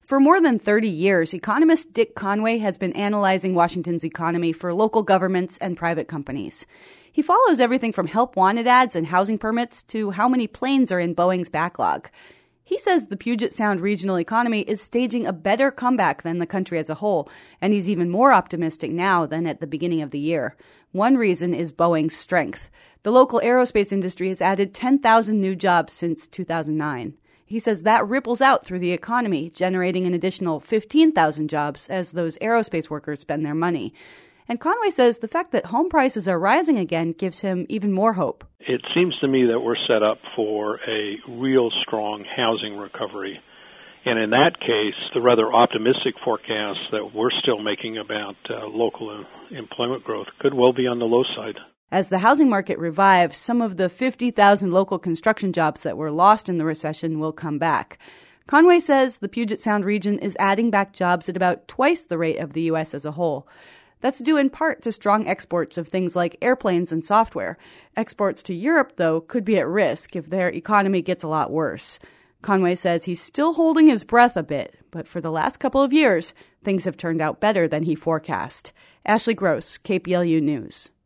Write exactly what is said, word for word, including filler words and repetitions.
For more than thirty years, economist Dick Conway has been analyzing Washington's economy for local governments and private companies. He follows everything from help wanted ads and housing permits to how many planes are in Boeing's backlog. He says the Puget Sound regional economy is staging a better comeback than the country as a whole, and he's even more optimistic now than at the beginning of the year. One reason is Boeing's strength. The local aerospace industry has added ten thousand new jobs since two thousand nine. He says that ripples out through the economy, generating an additional fifteen thousand jobs as those aerospace workers spend their money. And Conway says the fact that home prices are rising again gives him even more hope. It seems to me that we're set up for a real strong housing recovery. And in that case, the rather optimistic forecasts that we're still making about uh, local employment growth could well be on the low side. As the housing market revives, some of the fifty thousand local construction jobs that were lost in the recession will come back. Conway says the Puget Sound region is adding back jobs at about twice the rate of the U S as a whole. That's due in part to strong exports of things like airplanes and software. Exports to Europe, though, could be at risk if their economy gets a lot worse. Conway says he's still holding his breath a bit, but for the last couple of years, things have turned out better than he forecast. Ashley Gross, K P L U News.